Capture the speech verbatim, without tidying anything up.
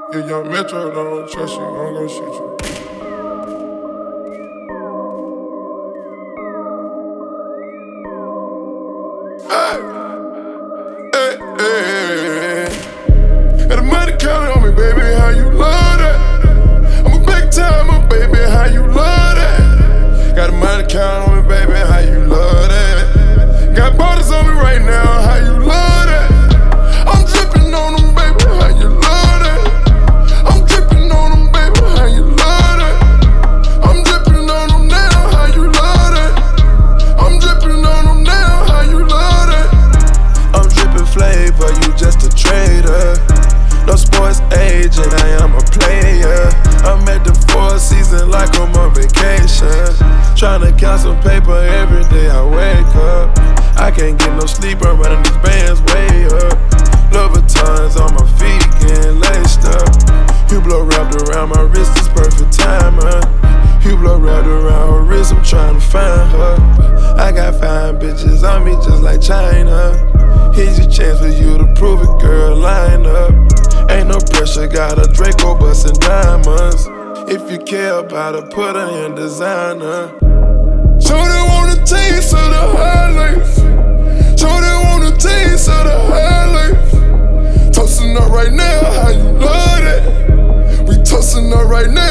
Yeah, young Metro don't trust you, I'm gon' shoot you. Hey, hey, hey, hey. Got the money counting on me, baby, how you love that? I'm a big timer, baby, how you love that? Got the money counting on me, baby, how you love that? Got borders on me right now, how you love that? I'm dripping on them, baby, how you love that? I'm dripping on them, baby, how you love that? I'm dripping on them now, how you love that? I'm dripping on them now, how you love that? I'm dripping flavor, you just a trader. No sports agent, I am a player. I'm at the Four Seasons like I'm on vacation. Tryna count some paper every day I wake up. I can't get no sleep, I'm running these bands way up. Louboutins on my feet, getting laced up. Hublot wrapped around my wrist, it's perfect timing. Hublot wrapped around her wrist, I'm trying to find her. I got fine bitches on me just like China. Here's your chance for you to prove it, girl, line up. Ain't no pressure, got a Draco bustin' diamonds. If you care about her, put her in designer. Shorty want a taste of the high life. Shorty want a taste of the high life. Toasting up right now, how you love that? We toasting up right now.